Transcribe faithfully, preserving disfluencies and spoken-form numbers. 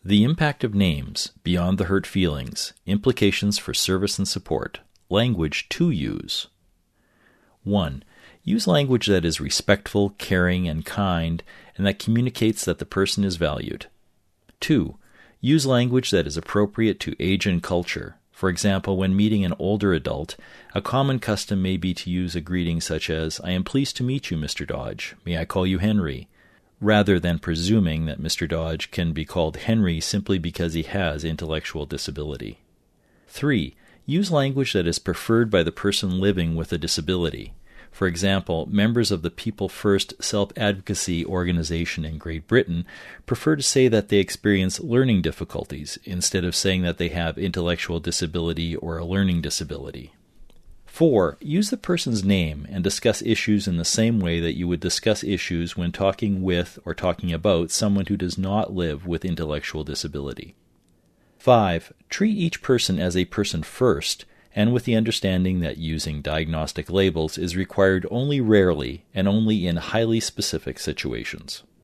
The impact of names, beyond the hurt feelings, implications for service and support, language to use. one. Use language that is respectful, caring, and kind, and that communicates that the person is valued. two. Use language that is appropriate to age and culture. For example, when meeting an older adult, a common custom may be to use a greeting such as, "I am pleased to meet you, Mister Dodge. May I call you Henry?" rather than presuming that Mister Dodge can be called Henry simply because he has intellectual disability. three. Use language that is preferred by the person living with a disability. For example, members of the People First self-advocacy organization in Great Britain prefer to say that they experience learning difficulties instead of saying that they have intellectual disability or a learning disability. four. Use the person's name and discuss issues in the same way that you would discuss issues when talking with or talking about someone who does not live with intellectual disability. five. Treat each person as a person first, and with the understanding that using diagnostic labels is required only rarely and only in highly specific situations.